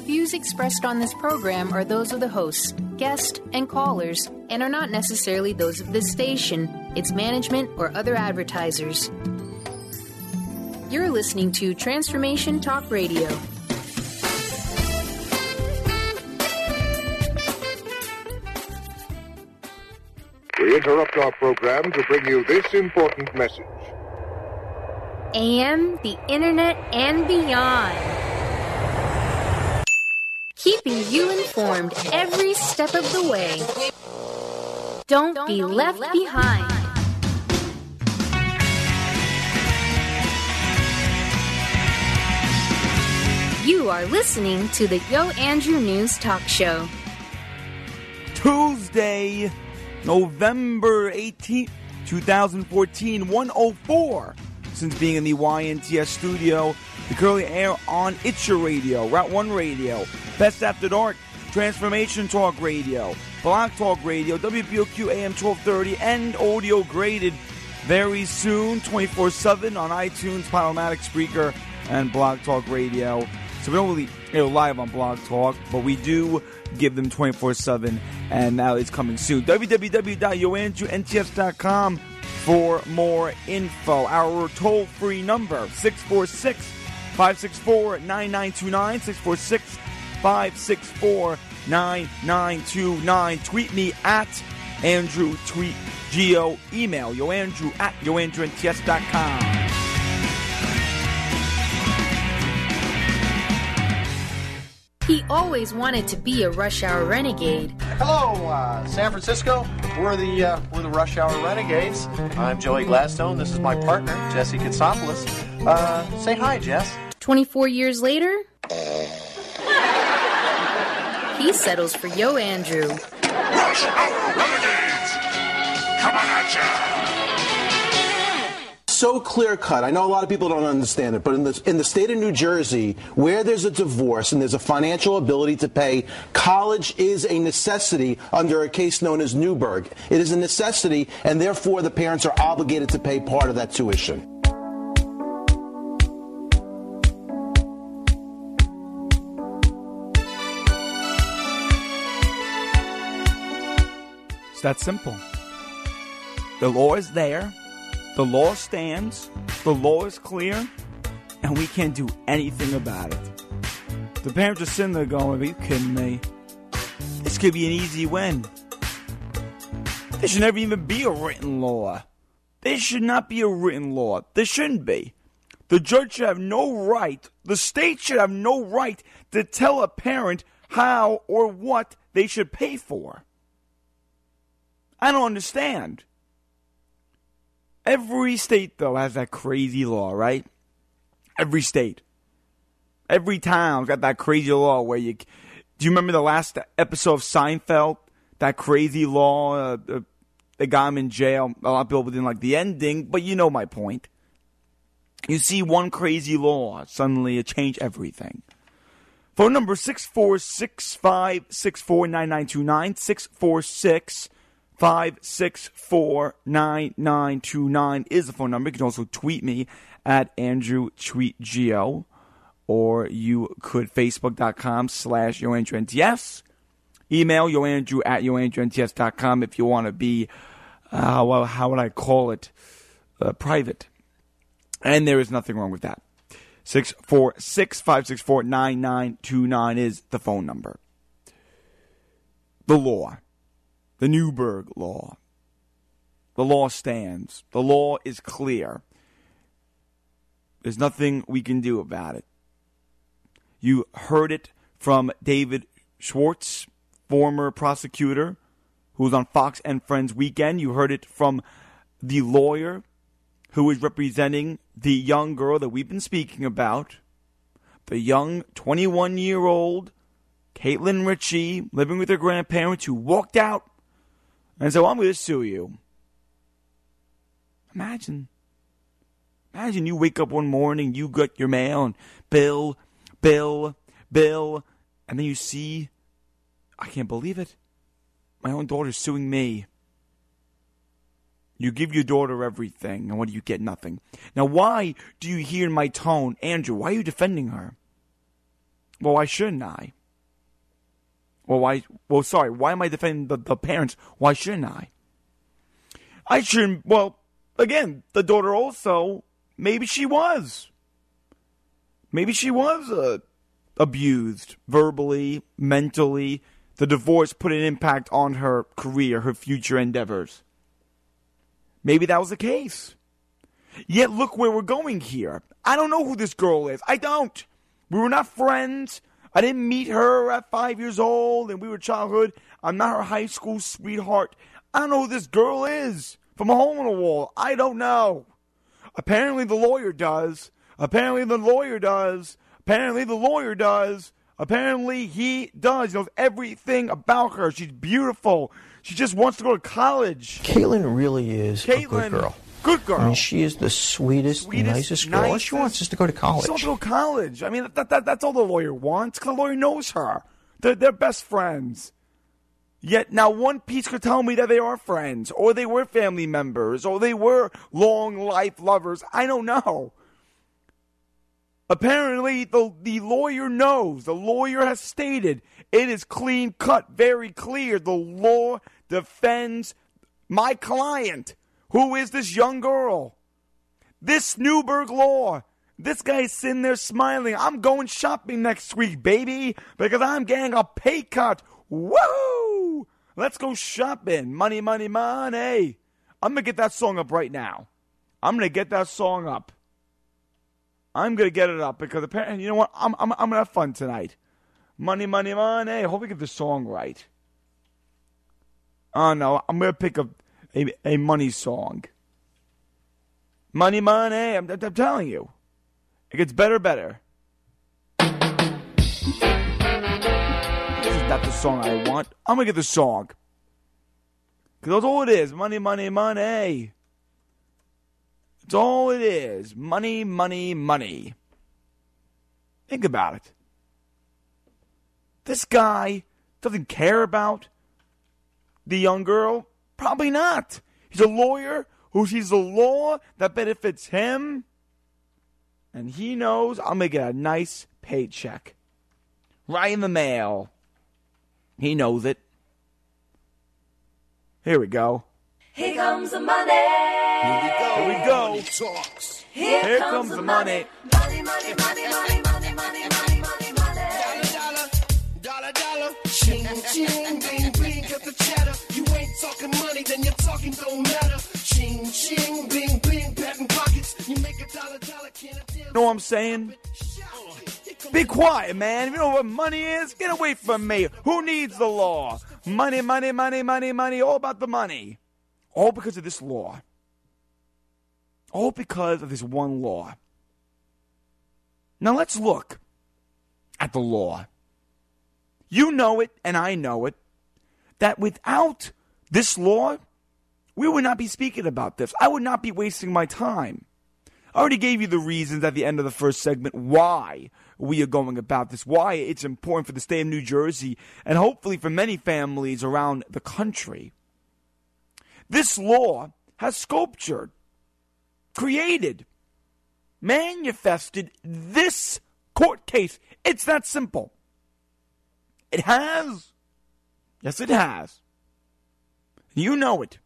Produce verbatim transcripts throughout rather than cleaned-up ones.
Views expressed on this program are those of the hosts, guests, and callers, and are not necessarily those of this station, its management, or other advertisers. You're listening to Transformation Talk Radio. We interrupt our program to bring you this important message. A M, the Internet, and beyond. Keeping you informed every step of the way. Don't, Don't be left, left behind. You are listening to the Yo Andrew News Talk Show. Tuesday, November eighteenth, twenty fourteen, one oh four. Since being in the Y N T S studio, we currently air on It's Your Radio, Route one Radio, Best After Dark, Transformation Talk Radio, Blog Talk Radio, W B O Q A M twelve thirty, and audio graded very soon, twenty-four seven on iTunes, Podomatic, Spreaker, and Blog Talk Radio. So we don't really air live on Blog Talk, but we do give them twenty-four seven, and now it's coming soon. w w w dot yo andrew n t s dot com for more info. Our toll-free number, six four six, five six four, nine nine two nine, six four six, five six four, nine nine two nine. Tweet me at Andrew Tweet Geo. Email yoandrew at yo andrew n t s dot com. He always wanted to be a Rush Hour Renegade. Hello, uh, San Francisco. We're the uh, we're the Rush Hour Renegades. I'm Joey Gladstone. This is my partner, Jesse Katsopoulos. Uh, say hi, Jess. twenty-four years later, he settles for Yo Andrew. Rush Hour Renegades! Come on at ya! So clear-cut. I know a lot of people don't understand it, but in the, in the state of New Jersey, where there's a divorce and there's a financial ability to pay, college is a necessity under a case known as Newberg. It is a necessity, and therefore the parents are obligated to pay part of that tuition. It's that simple. The law is there. The law stands, the law is clear, and we can't do anything about it. The parents are sitting there going, are you kidding me? This could be an easy win. There should never even be a written law. There should not be a written law. There shouldn't be. The judge should have no right, the state should have no right to tell a parent how or what they should pay for. I don't understand. Every state, though, has that crazy law, right? Every state. Every town's got that crazy law where you... Do you remember the last episode of Seinfeld? That crazy law, uh, uh, they got him in jail. A lot of people didn't like the ending, but you know my point. You see one crazy law, suddenly it changed everything. Phone number six four six, five six four, nine nine two nine, six four six, five six four, nine nine two nine is the phone number. You can also tweet me at Andrew Tweet Geo, or you could Facebook.com slash YoAndrewNTS. Email yoandrew at yoandrewnts dot com if you want to be, uh, well, how would I call it, uh, private. And there is nothing wrong with that. six four six, five six four, nine nine two nine is the phone number. The law. The Newberg Law. The law stands. The law is clear. There's nothing we can do about it. You heard it from David Schwartz, former prosecutor, who was on Fox and Friends Weekend. You heard it from the lawyer who is representing the young girl that we've been speaking about, the young twenty-one-year-old Caitlin Ritchie, living with her grandparents, who walked out and said, well, I'm going to sue you. Imagine. Imagine you wake up one morning, you get your mail, and Bill, Bill, Bill, and then you see, I can't believe it, my own daughter's suing me. You give your daughter everything, and what do you get? Nothing. Now, why do you hear in my tone, Andrew, why are you defending her? Well, why shouldn't I? Well, why? Well, sorry. Why am I defending the, the parents? Why shouldn't I? I shouldn't. Well, again, the daughter also. Maybe she was. Maybe she was uh, abused verbally, mentally. The divorce put an impact on her career, her future endeavors. Maybe that was the case. Yet look where we're going here. I don't know who this girl is. I don't. We were not friends. I didn't meet her at five years old and we were childhood. I'm not her high school sweetheart. I don't know who this girl is from a hole in the wall. I don't know. Apparently the lawyer does. Apparently the lawyer does. Apparently the lawyer does. Apparently he does. He knows everything about her. She's beautiful. She just wants to go to college. Caitlin really is Caitlin, a good girl. Good girl. I mean, she is the sweetest, Sweetest, nicest girl. All she wants is to go to college. She wants to go to college. I mean, that, that, that's all the lawyer wants, because the lawyer knows her. They're, they're best friends. Yet now one piece could tell me that they are friends, or they were family members, or they were long-life lovers. I don't know. Apparently, the, the lawyer knows. The lawyer has stated it is clean-cut, very clear. The law defends my client. Who is this young girl? This Newberg law. This guy's sitting there smiling. I'm going shopping next week, baby, because I'm getting a pay cut. Woo! Let's go shopping. Money, money, money. I'm going to get that song up right now. I'm going to get that song up. I'm going to get it up because apparently, you know what? I'm, I'm, I'm going to have fun tonight. Money, money, money. I hope we get the song right. Oh, no. I'm going to pick a... A, a money song. Money, money, I'm, I'm telling you. It gets better, better. This is not the song I want. I'm going to get the song. Because that's all it is. Money, money, money. It's all it is. Money, money, money. Think about it. This guy doesn't care about the young girl. Probably not. He's a lawyer who sees the law that benefits him. And he knows I'm going to get a nice paycheck. Right in the mail. He knows it. Here we go. Here comes the money. Here we go. Here we go. Talks. Here, Here comes, comes the the money. money. Money, money, money, money, money, money, money, money, money. Dollar, dollar, dollar. Ching, ching, bling, bling, got the chatter. You ain't talking money, then your talking don't matter. Ching, ching, bling, bling, patent pockets. You make a dollar, dollar, can't a damn. Know what I'm saying? Be quiet, man. If you know what money is, get away from me. Who needs the law? Money, money, money, money, money. All about the money. All because of this law. All because of this one law. Now let's look at the law. You know it, and I know it, that without this law, we would not be speaking about this. I would not be wasting my time. I already gave you the reasons at the end of the first segment why we are going about this, why it's important for the state of New Jersey, and hopefully for many families around the country. This law has sculptured, created, manifested this court case. It's that simple. It has. Yes, it has. You know it.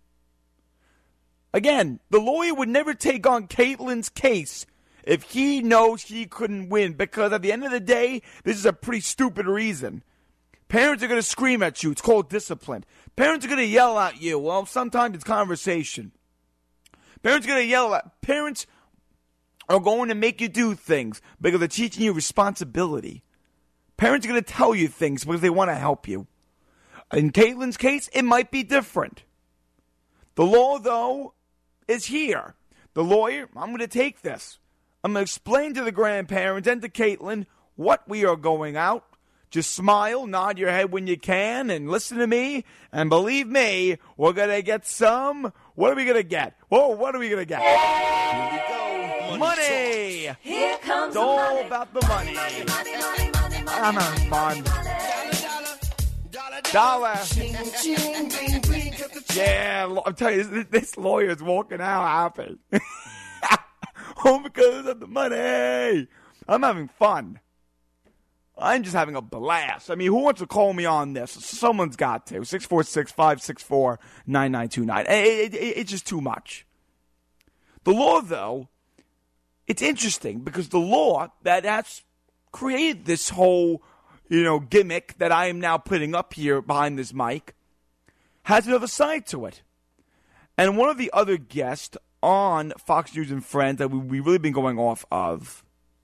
Again, the lawyer would never take on Caitlin's case if he knows he couldn't win, because at the end of the day, this is a pretty stupid reason. Parents are going to scream at you. It's called discipline. Parents are going to yell at you. Well, sometimes it's conversation. Parents are going to yell at. Parents are going to make you do things because they're teaching you responsibility. Parents are going to tell you things because they want to help you. In Caitlin's case, it might be different. The law, though, is here. The lawyer, I'm going to take this. I'm going to explain to the grandparents and to Caitlin what we are going out. Just smile, nod your head when you can, and listen to me. And believe me, we're going to get some. What are we going to get? Whoa, what are we going to get? Here we go. Money. Here comes It's the all money. about the money. Money, money, money, money, money, I'm having fun. Dollar, Dollar. ching, ching, bling, bling, got the chatter. Yeah, lo- I'm telling you, this, this lawyer's walking out happy. All because of the money. I'm having fun. I'm just having a blast. I mean, who wants to call me on this? Someone's got to. six four six, five six four, nine nine two nine. It, it, it, it's just too much. The law, though, it's interesting because the law that has created this whole, you know, gimmick that I am now putting up here behind this mic has another side to it. And one of the other guests on Fox News and Friends that we, we've really been going off of,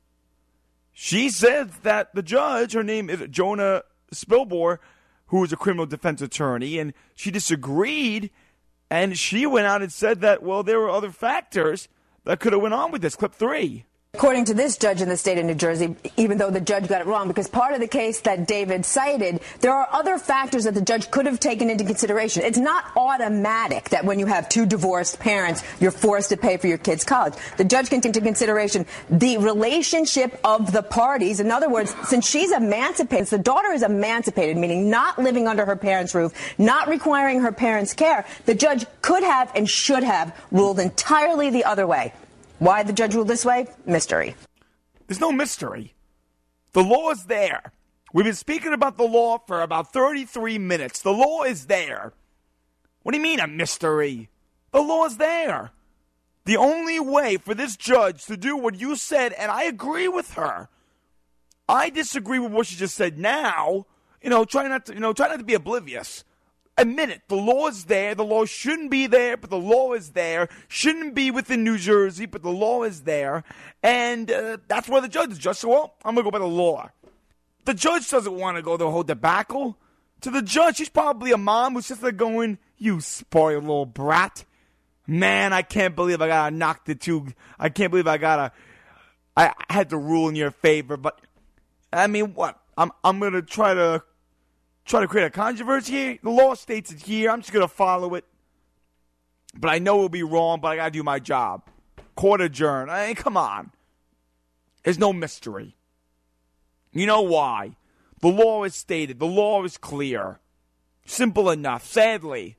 she said that the judge, her name is Jonah Spilbor, who is a criminal defense attorney, and she disagreed, and she went out and said that, well, there were other factors that could have went on with this. Clip three. According to this judge in the state of New Jersey, even though the judge got it wrong, because part of the case that David cited, there are other factors that the judge could have taken into consideration. It's not automatic that when you have two divorced parents, you're forced to pay for your kids' college. The judge can take into consideration the relationship of the parties. In other words, since she's emancipated, the daughter is emancipated, meaning not living under her parents' roof, not requiring her parents' care, the judge could have and should have ruled entirely the other way. Why the judge ruled this way? Mystery. There's no mystery. The law is there. We've been speaking about the law for about thirty-three minutes. The law is there. What do you mean a mystery? The law is there. The only way for this judge to do what you said, and I agree with her. I disagree with what she just said now. You know, try not to, you know, try not to be oblivious. Admit it. The law is there. The law shouldn't be there, but the law is there. Shouldn't be within New Jersey, but the law is there. And uh, that's where the judge is. Just so, well, I'm going to go by the law. The judge doesn't want to go the whole debacle. To the judge, she's probably a mom who's just there going, you spoiled little brat. Man, I can't believe I got to knock the two. I can't believe I got to. I had to rule in your favor. But, I mean, what? I'm, I'm going to try to. Try to create a controversy here. The law states it here. I'm just going to follow it. But I know it'll be wrong, but I got to do my job. Court adjourned. I mean, come on. There's no mystery. You know why? The law is stated. The law is clear. Simple enough. Sadly.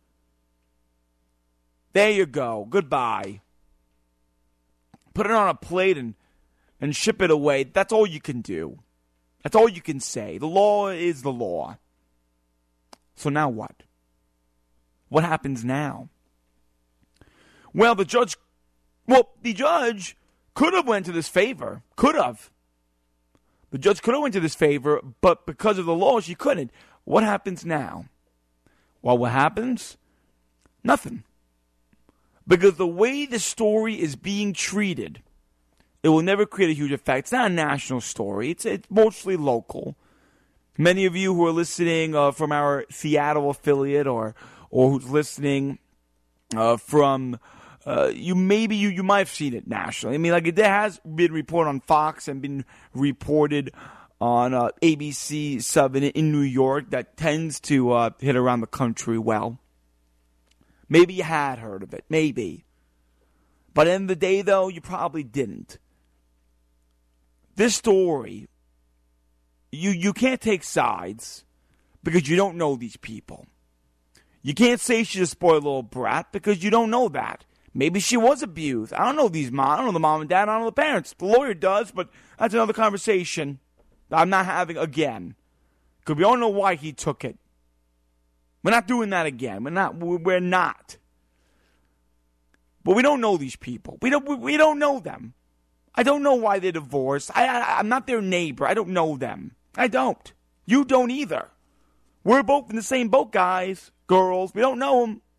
There you go. Goodbye. Put it on a plate and, and ship it away. That's all you can do. That's all you can say. The law is the law. So now what? What happens now? Well, the judge, well, the judge could have went to this favor. Could have. The judge could have went to this favor, but because of the law, she couldn't. What happens now? Well, what happens? Nothing. Because the way the story is being treated, it will never create a huge effect. It's not a national story. It's it's mostly local. Many of you who are listening uh, from our Seattle affiliate, or or who's listening uh, from uh, you, maybe you you might have seen it nationally. I mean, like it has been reported on Fox and been reported on uh, A B C seven in New York. That tends to uh, hit around the country well. Maybe you had heard of it. Maybe. But at the end of the day, though, you probably didn't. This story, you, you can't take sides because you don't know these people. You can't say she's a spoiled little brat because you don't know that. Maybe she was abused. I don't know these mom. I don't know the mom and dad. I don't know the parents. The lawyer does, but that's another conversation that I'm not having again. Because we all know why he took it. We're not doing that again. We're not. We're not. But we don't know these people. We don't. We don't know them. I don't know why they're divorced. I, I, I'm not their neighbor. I don't know them. I don't. You don't either. We're both in the same boat, guys, girls. We don't know them.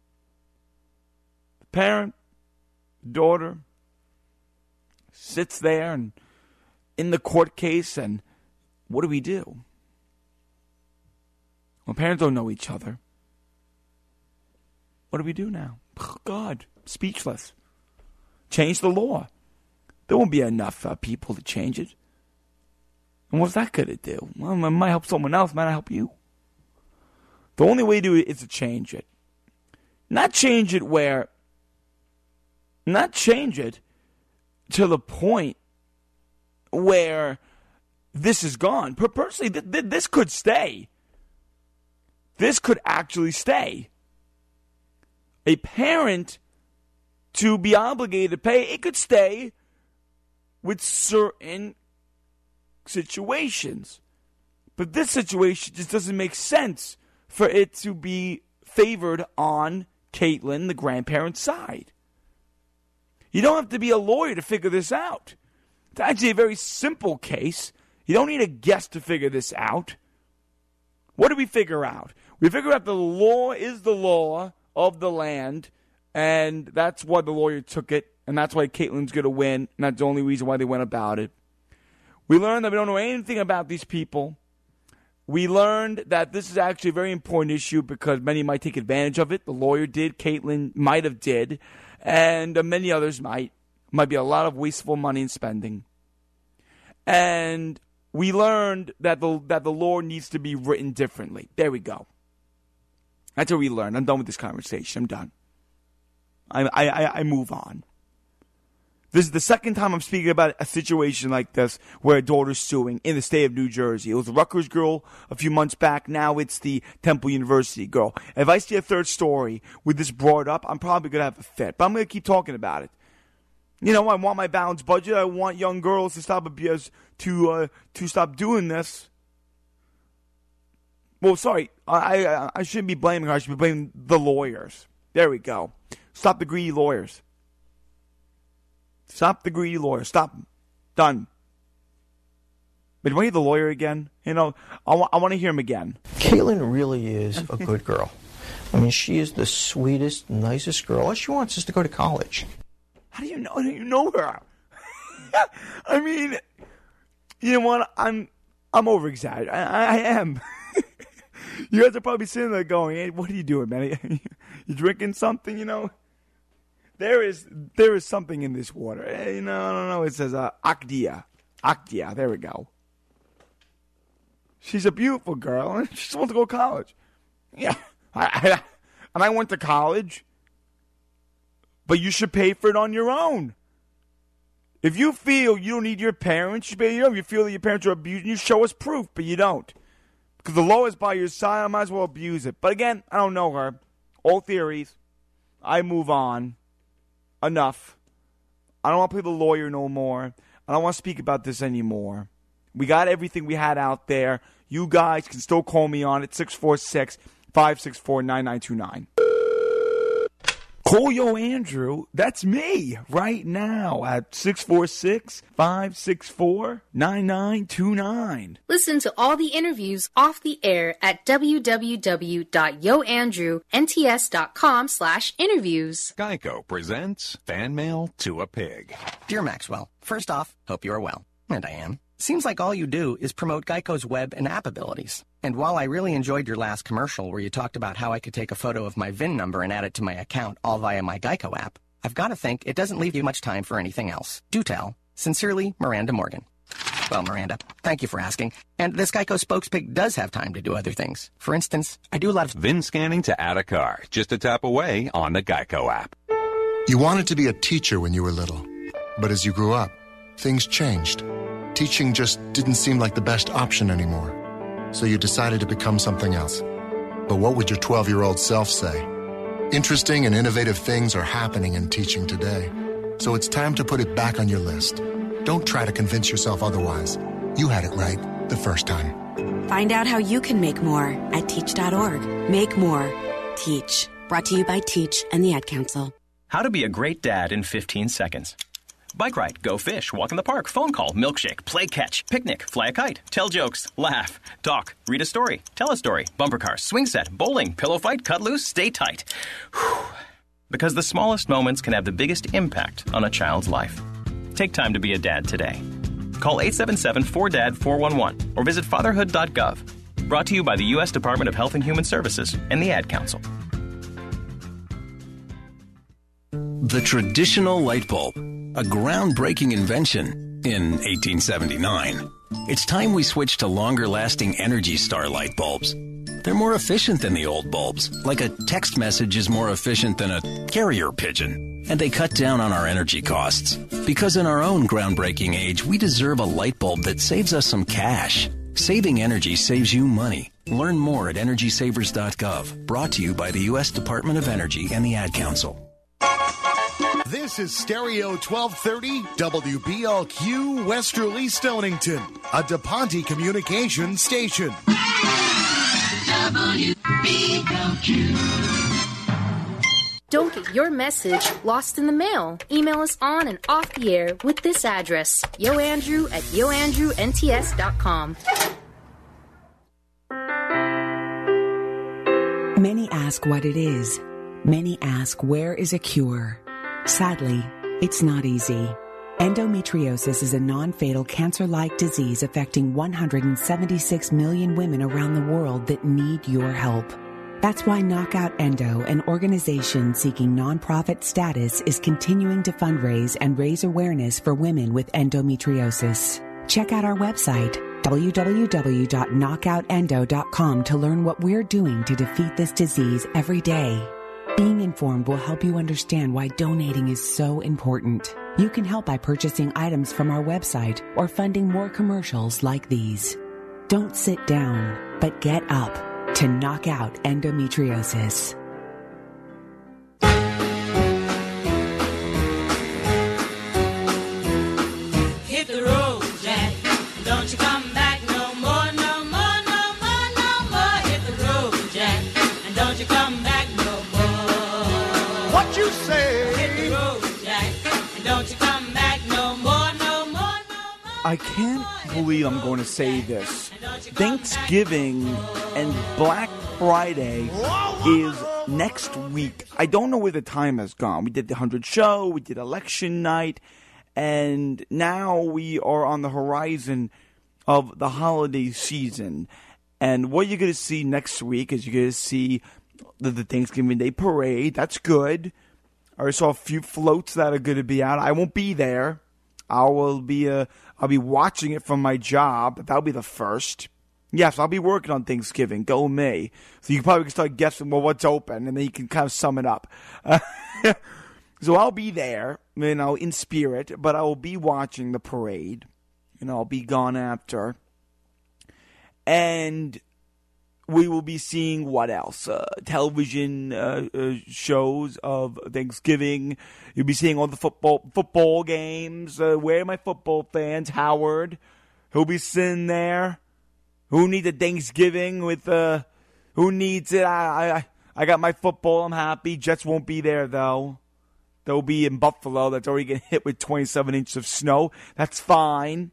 The parent, daughter, sits there and in the court case, and what do we do? Well, parents don't know each other. What do we do now? Oh, God, speechless. Change the law. There won't be enough uh, people to change it. And what's that going to do? Well, it might help someone else, it might not help you. The only way to do it is to change it. Not change it where, not change it to the point where this is gone. Personally, th- th- this could stay. This could actually stay. A parent to be obligated to pay, it could stay with certain situations. But this situation just doesn't make sense for it to be favored on Caitlyn, the grandparent's side. You don't have to be a lawyer to figure this out. It's actually a very simple case. You don't need a guest to figure this out. What do we figure out? We figure out the law is the law of the land, and that's why the lawyer took it, and that's why Caitlyn's going to win, and that's the only reason why they went about it. We learned that we don't know anything about these people. We learned that this is actually a very important issue because many might take advantage of it. The lawyer did. Caitlyn might have did. And uh, many others might. Might be a lot of wasteful money and spending. And we learned that the that the law needs to be written differently. There we go. That's what we learned. I'm done with this conversation. I'm done. I I, I move on. This is the second time I'm speaking about a situation like this where a daughter's suing in the state of New Jersey. It was the Rutgers girl a few months back. Now it's the Temple University girl. If I see a third story with this brought up, I'm probably going to have a fit. But I'm going to keep talking about it. You know, I want my balanced budget. I want young girls to stop abuse, to uh, to stop doing this. Well, sorry. I, I, I shouldn't be blaming her. I should be blaming the lawyers. There we go. Stop the greedy lawyers. Stop the greedy lawyer. Stop him. Done. But do you want to hear the lawyer again? You know, I, wa- I want to hear him again. Caitlyn really is a good girl. I mean, she is the sweetest, nicest girl. All she wants is to go to college. How do you know? How do you know her? I mean, you know what? I'm I'm over exaggerating. I, I am. You guys are probably sitting there going, "Hey, what are you doing, man? You drinking something? You know." There is there is something in this water. You know, I don't know. It says uh, Actia. Actia. There we go. She's a beautiful girl, and she just wants to go to college. Yeah, I, I, and I went to college, but you should pay for it on your own. If you feel you don't need your parents, you pay your own. You feel that your parents are abusing you, show us proof, but you don't. Because the law is by your side, I might as well abuse it. But again, I don't know her. All theories. I move on. Enough. I don't want to play the lawyer no more. I don't want to speak about this anymore. We got everything we had out there. You guys can still call me on it, six four six, five six four, nine nine two nine. Call Yo Andrew. That's me right now at six four six, five six four, nine nine two nine. Listen to all the interviews off the air at www.yoandrewnts.com slash interviews. Geico presents Fan Mail to a Pig. Dear Maxwell, first off, hope you are well. And I am. Seems like all you do is promote Geico's web and app abilities. And while I really enjoyed your last commercial where you talked about how I could take a photo of my V I N number and add it to my account all via my Geico app, I've got to think it doesn't leave you much time for anything else. Do tell. Sincerely, Miranda Morgan. Well, Miranda, thank you for asking. And this Geico spokespig does have time to do other things. For instance, I do a lot of V I N scanning to add a car, just a tap away on the Geico app. You wanted to be a teacher when you were little, but as you grew up, things changed. Teaching just didn't seem like the best option anymore, so you decided to become something else. But what would your twelve-year-old self say? Interesting and innovative things are happening in teaching today, so it's time to put it back on your list. Don't try to convince yourself otherwise. You had it right the first time. Find out how you can make more at teach dot org. Make more. Teach. Brought to you by Teach and the Ad Council. How to be a great dad in fifteen seconds. Bike ride, go fish, walk in the park, phone call, milkshake, play catch, picnic, fly a kite, tell jokes, laugh, talk, read a story, tell a story, bumper cars, swing set, bowling, pillow fight, cut loose, stay tight. Whew. Because the smallest moments can have the biggest impact on a child's life. Take time to be a dad today. Call eight seven seven, four D A D, four one one or visit fatherhood dot gov. Brought to you by the U S Department of Health and Human Services and the Ad Council. The traditional light bulb, a groundbreaking invention in eighteen seventy-nine. It's time we switch to longer-lasting Energy Star light bulbs. They're more efficient than the old bulbs, like a text message is more efficient than a carrier pigeon. And they cut down on our energy costs. Because in our own groundbreaking age, we deserve a light bulb that saves us some cash. Saving energy saves you money. Learn more at energy savers dot gov. Brought to you by the U S Department of Energy and the Ad Council. This is Stereo twelve thirty W B L Q Westerly Stonington, a DePonte Communications station. W B L Q. Don't get your message lost in the mail. Email us on and off the air with this address, yoandrew at yoandrewnts dot com. Many ask what it is. Many ask where is a cure. Sadly, it's not easy. Endometriosis is a non-fatal cancer-like disease affecting one hundred seventy-six million women around the world that need your help. That's why Knockout Endo, an organization seeking nonprofit status, is continuing to fundraise and raise awareness for women with endometriosis. Check out our website, w w w dot knockout endo dot com, to learn what we're doing to defeat this disease every day. Being informed will help you understand why donating is so important. You can help by purchasing items from our website or funding more commercials like these. Don't sit down, but get up to knock out endometriosis. Hit the road, Jack. Don't you come back no more, no more, no more, no more. Hit the road, Jack. And don't you come back no more. What you say? Hit the road, Jack. And don't you come back no more, no more, no more. I can't believe I'm going to say this. Thanksgiving and Black Friday is next week. I don't know where the time has gone. We did the one hundred show, we did election night, and now we are on the horizon of the holiday season. And what you're going to see next week is you're going to see the, the Thanksgiving Day parade. That's good. I already saw a few floats that are going to be out. I won't be there. I will be uh, I'll be watching it from my job. That'll be the first. Yes, I'll be working on Thanksgiving. Go me. So you probably can start guessing, well, what's open, and then you can kind of sum it up. Uh, so I'll be there, you know, in spirit, but I will be watching the parade. You know, I'll be gone after. And we will be seeing what else? Uh, television uh, uh, shows of Thanksgiving. You'll be seeing all the football football games. Uh, where are my football fans? Howard. He'll be sitting there. Who needs a Thanksgiving with, uh, who needs it? I, I, I got my football. I'm happy. Jets won't be there, though. They'll be in Buffalo. That's already getting hit with twenty-seven inches of snow. That's fine.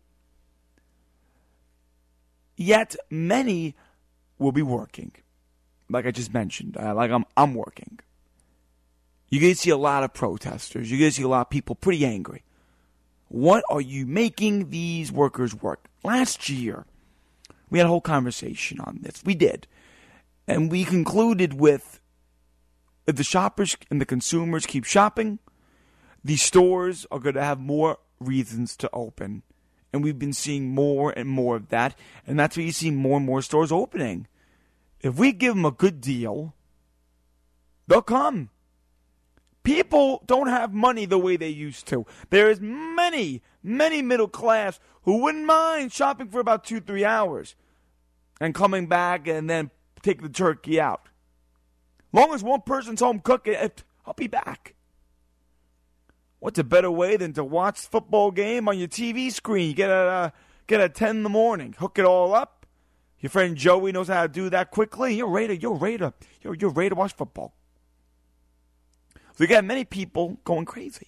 Yet, many will be working. Like I just mentioned. Uh, like I'm, I'm working. You're going to see a lot of protesters. You're going to see a lot of people pretty angry. What are you making these workers work? Last year, we had a whole conversation on this. We did. And we concluded with, if the shoppers and the consumers keep shopping, the stores are going to have more reasons to open. And we've been seeing more and more of that. And that's why you see more and more stores opening. If we give them a good deal, they'll come. People don't have money the way they used to. There is many, many middle class who wouldn't mind shopping for about two, three hours and coming back and then take the turkey out. Long as one person's home cooking, I'll be back. What's a better way than to watch the football game on your T V screen? You get a uh, get a ten in the morning, hook it all up. Your friend Joey knows how to do that quickly. You're ready. You're ready to you're, you're ready to watch football. So you got many people going crazy.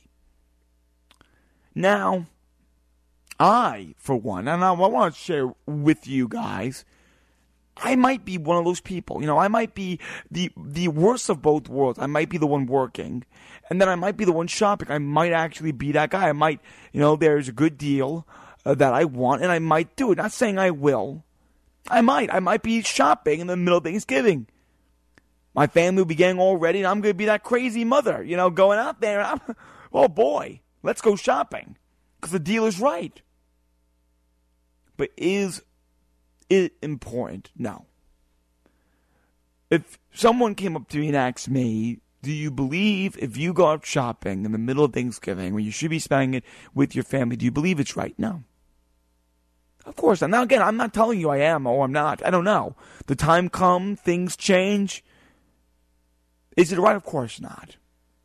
Now, I, for one, and I want to share with you guys, I might be one of those people. You know, I might be the the worst of both worlds. I might be the one working, and then I might be the one shopping. I might actually be that guy. I might, you know, there's a good deal uh, that I want, and I might do it. Not saying I will. I might. I might be shopping in the middle of Thanksgiving. My family will be getting all ready, and I'm going to be that crazy mother, you know, going out there. And I'm, oh, boy, let's go shopping because the deal is right. But is it important? No. If someone came up to me and asked me, do you believe if you go out shopping in the middle of Thanksgiving when you should be spending it with your family, do you believe it's right? No. Of course. And now, again, I'm not telling you I am or I'm not. I don't know. The time comes, things change. Is it right? Of course not.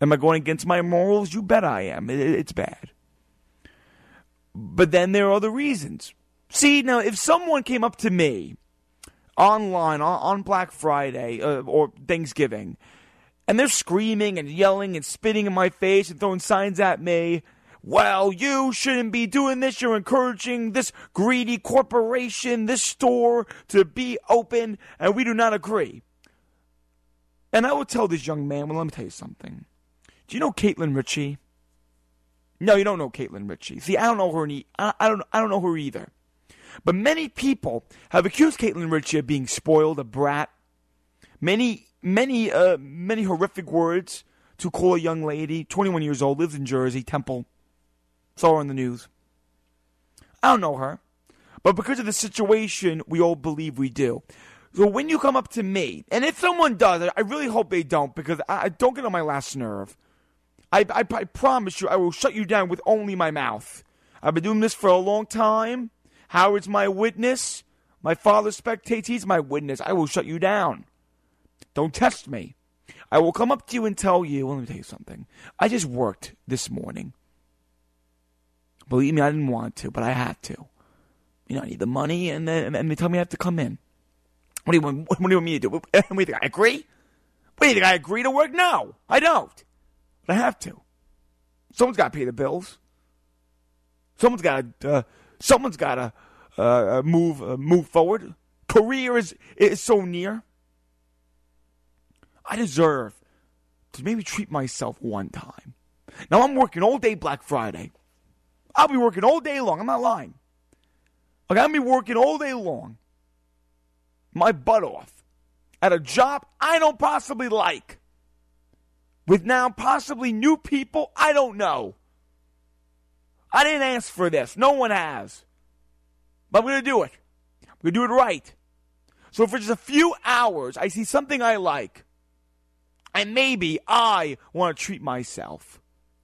Am I going against my morals? You bet I am. It, it's bad. But then there are other reasons. See, now, if someone came up to me online on, on Black Friday uh, or Thanksgiving, and they're screaming and yelling and spitting in my face and throwing signs at me, well, you shouldn't be doing this. You're encouraging this greedy corporation, this store to be open, and we do not agree. And I would tell this young man, well, let me tell you something. Do you know Caitlin Ritchie? No, you don't know Caitlin Ritchie. See, I don't know her. Any, I, I don't. I don't know her either. But many people have accused Caitlin Ritchie of being spoiled, a brat. Many, many, uh, many horrific words to call a young lady, twenty-one years old, lives in Jersey, Temple. Saw her on the news. I don't know her. But because of the situation, we all believe we do. So when you come up to me, and if someone does, I really hope they don't, because I, I don't get on my last nerve. I, I, I promise you, I will shut you down with only my mouth. I've been doing this for a long time. Howard's my witness. My father spectates. He's my witness. I will shut you down. Don't test me. I will come up to you and tell you, well, let me tell you something. I just worked this morning. Believe me, I didn't want to, but I had to. You know, I need the money, and then and they tell me I have to come in. What do you want? What do you want me to do? What do you think? I agree? What do you think? I agree to work? No, I don't. But I have to. Someone's got to pay the bills. Someone's got to. Uh, someone's got to uh, move uh, move forward. Career is is so near. I deserve to maybe treat myself one time. Now I'm working all day Black Friday. I'll be working all day long. I'm not lying. Like, I'll be working all day long. My butt off. At a job I don't possibly like. With now possibly new people I don't know. I didn't ask for this. No one has. But I'm going to do it. I'm going to do it right. So for just a few hours, I see something I like. And maybe I want to treat myself.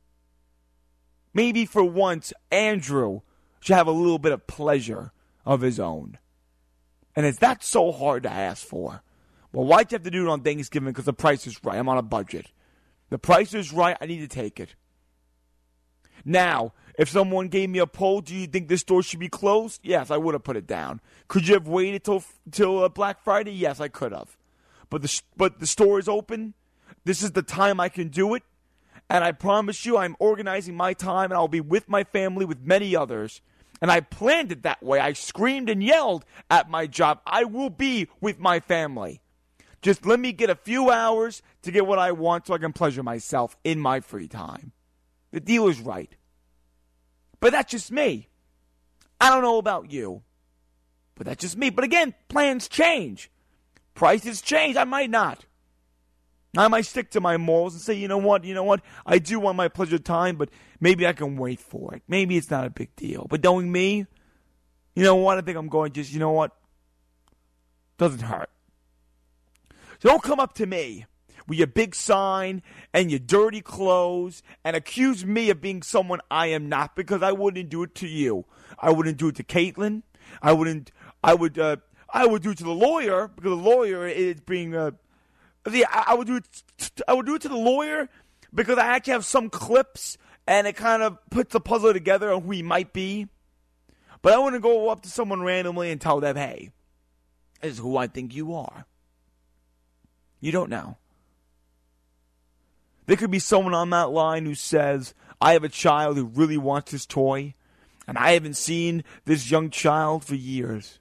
Maybe for once, Andrew should have a little bit of pleasure of his own. And is that so hard to ask for? Well, why'd you have to do it on Thanksgiving? Because the price is right. I'm on a budget. The price is right. I need to take it. Now, if someone gave me a poll, do you think this store should be closed? Yes, I would have put it down. Could you have waited till till uh, Black Friday? Yes, I could have. But the but the store is open. This is the time I can do it. And I promise you, I'm organizing my time, and I'll be with my family with many others. And I planned it that way. I screamed and yelled at my job. I will be with my family. Just let me get a few hours to get what I want so I can pleasure myself in my free time. The deal is right. But that's just me. I don't know about you. But that's just me. But again, plans change. Prices change. I might not. I might stick to my morals and say, you know what, you know what, I do want my pleasure time, but maybe I can wait for it. Maybe it's not a big deal. But knowing me, you know what, I think I'm going to just, you know what, doesn't hurt. So don't come up to me with your big sign and your dirty clothes and accuse me of being someone I am not, because I wouldn't do it to you. I wouldn't do it to Caitlin. I wouldn't, I would, uh, I would do it to the lawyer, because the lawyer is being, uh, See, I would do it. I would do it to the lawyer because I actually have some clips, and it kind of puts the puzzle together on who he might be. But I wouldn't go up to someone randomly and tell them, "Hey, this is who I think you are." You don't know. There could be someone on that line who says, "I have a child who really wants this toy, and I haven't seen this young child for years."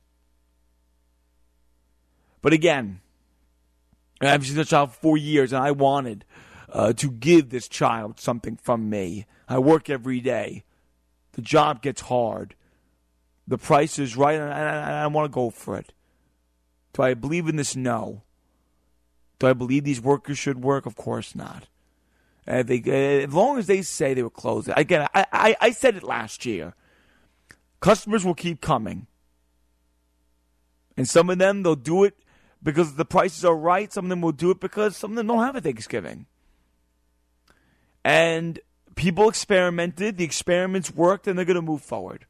But again, I've seen this child for four years, and I wanted uh, to give this child something from me. I work every day. The job gets hard. The price is right, and I, I, I want to go for it. Do I believe in this? No. Do I believe these workers should work? Of course not. Uh, they, uh, as long as they say they will close it. Again, I, I, I said it last year. Customers will keep coming. And some of them, they'll do it because the prices are right. Some of them will do it because some of them don't have a Thanksgiving. And people experimented. The experiments worked, and they're going to move forward.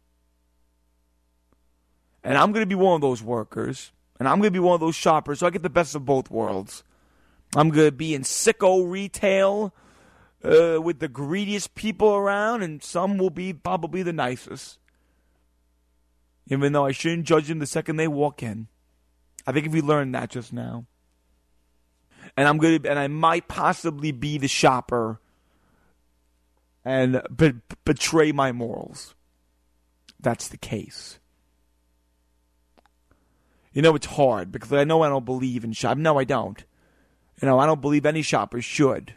And I'm going to be one of those workers. And I'm going to be one of those shoppers, so I get the best of both worlds. I'm going to be in sicko retail uh, with the greediest people around, and some will be probably the nicest. Even though I shouldn't judge them the second they walk in. I think if we learned that just now. And I'm gonna, and I might possibly be the shopper and be- betray my morals. That's the case. You know, it's hard because I know I don't believe in shop. No, I don't. You know, I don't believe any shoppers should.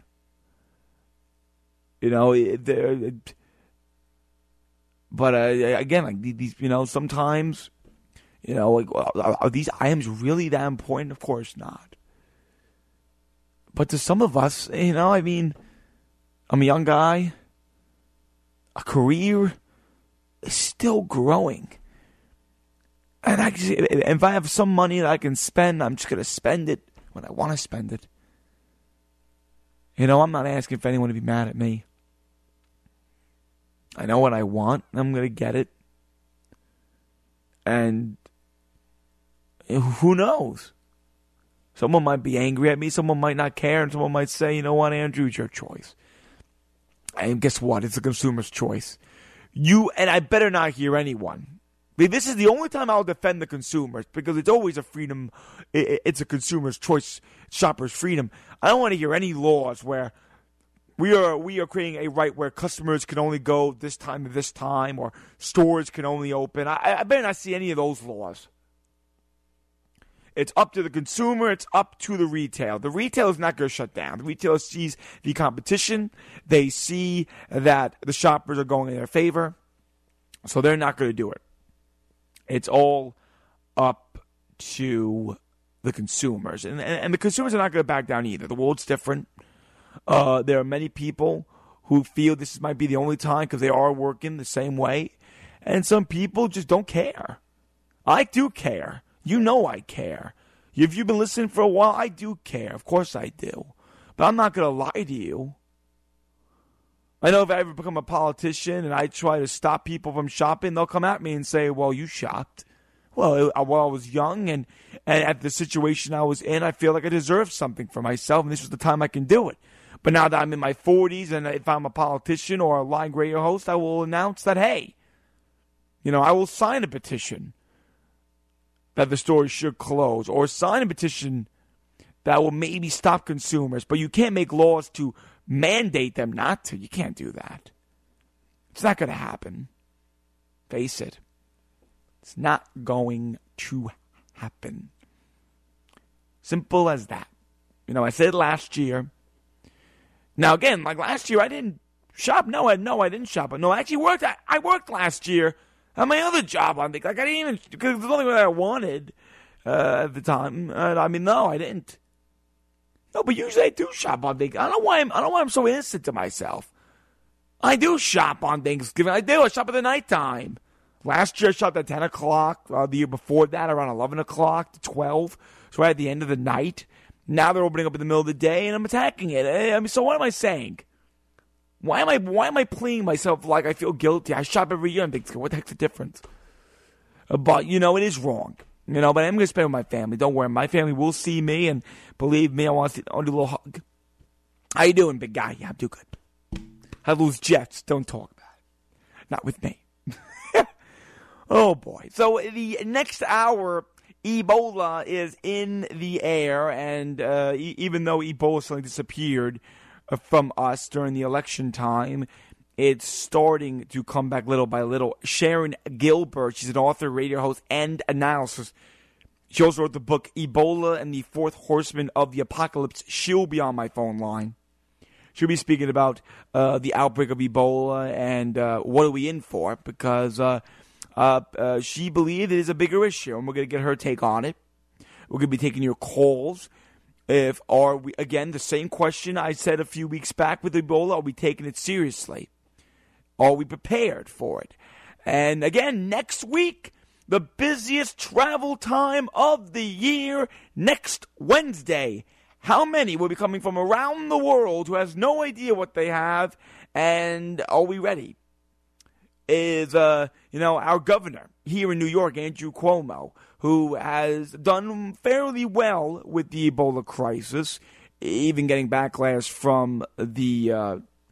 You know, it, it, but uh, again, like these, you know, sometimes, you know, like are these items really that important? Of course not. But to some of us, you know, I mean, I'm a young guy. A career is still growing. And I, if I have some money that I can spend, I'm just going to spend it when I want to spend it. You know, I'm not asking for anyone to be mad at me. I know what I want, and I'm going to get it. And who knows? Someone might be angry at me, someone might not care, and someone might say, you know what, Andrew, it's your choice. And guess what? It's the consumer's choice. You, and I better not hear anyone. This is the only time I'll defend the consumers, because it's always a freedom, it's a consumer's choice, shopper's freedom. I don't want to hear any laws where we are we are creating a right where customers can only go this time to this time, or stores can only open. I, I better not see any of those laws. It's up to the consumer. It's up to the retail. The retail is not going to shut down. The retailer sees the competition. They see that the shoppers are going in their favor, so they're not going to do it. It's all up to the consumers. And, and, and the consumers are not going to back down either. The world's different. Uh, there are many people who feel this might be the only time because they are working the same way. And some people just don't care. I do care. You know I care. If you've been listening for a while, I do care. Of course I do. But I'm not going to lie to you. I know if I ever become a politician and I try to stop people from shopping, they'll come at me and say, well, you shopped. Well, while I was young and, and at the situation I was in, I feel like I deserved something for myself, and this was the time I can do it. But now that I'm in my forties, and if I'm a politician or a line radio host, I will announce that, hey, you know, I will sign a petition that the stores should close, or sign a petition that will maybe stop consumers. But you can't make laws to mandate them not to. You can't do that. It's not going to happen. Face it. It's not going to happen. Simple as that. You know, I said last year. Now, again, like last year, I didn't shop. No, I no, I didn't shop. No, I actually worked. I, I worked last year at my other job. I think, like, I didn't even, because there's nothing that I wanted uh, at the time. Uh, I mean, no, I didn't. No, but usually I do shop on Thanksgiving. I don't know why I'm. I don't know why I'm so innocent to myself. I do shop on Thanksgiving. I do. I shop at the nighttime. Last year I shopped at ten o'clock. Uh, the year before that, around eleven o'clock to twelve. So right at the end of the night. Now they're opening up in the middle of the day, and I'm attacking it. I mean, so what am I saying? Why am I? Why am I playing myself like I feel guilty? I shop every year on Thanksgiving. What the heck's the difference? Uh, but you know, it is wrong. You know, but I'm going to spend with my family. Don't worry. My family will see me, and believe me, I want to see, I want to do a little hug. How you doing, big guy? Yeah, I'm doing good. I lose jets. Don't talk about it. Not with me. Oh, boy. So the next hour, Ebola is in the air, and uh, e- even though Ebola suddenly disappeared uh, from us during the election time, it's starting to come back little by little. Sharon Gilbert, she's an author, radio host, and analyst. She also wrote the book Ebola and the Fourth Horseman of the Apocalypse. She'll be on my phone line. She'll be speaking about uh, the outbreak of Ebola and uh, what are we in for, because uh, uh, uh, she believes it is a bigger issue, and we're going to get her take on it. We're going to be taking your calls. If are we, again, the same question I said a few weeks back with Ebola, are we taking it seriously? Are we prepared for it? And again, next week, the busiest travel time of the year, next Wednesday. How many will be coming from around the world who has no idea what they have? And are we ready? Is, uh, you know, our governor here in New York, Andrew Cuomo, who has done fairly well with the Ebola crisis, even getting backlash from the uh,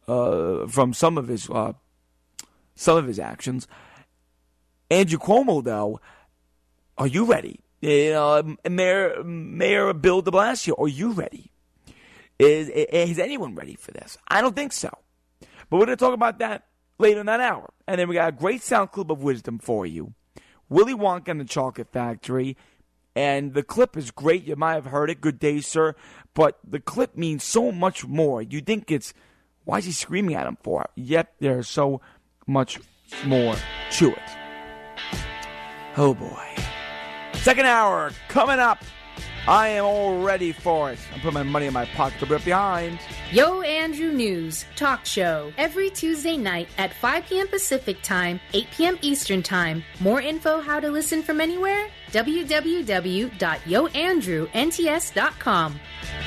uh, from some of his uh, some of his actions. Andrew Cuomo, though, are you ready? You know, Mayor Mayor Bill de Blasio, are you ready? Is is anyone ready for this? I don't think so. But we're going to talk about that later in that hour. And then we got a great sound clip of wisdom for you. Willy Wonka and the Chocolate Factory. And the clip is great. You might have heard it. Good day, sir. But the clip means so much more. You think it's, why is he screaming at him for? Yet there's so much more to it. Oh, boy. Second hour coming up. I am all ready for it. I'm putting my money in my pocket to be up behind. Yo Andrew News Talk Show every Tuesday night at five p.m. Pacific Time, eight p.m. Eastern Time. More info how to listen from anywhere? w w w dot yo andrew n t s dot com.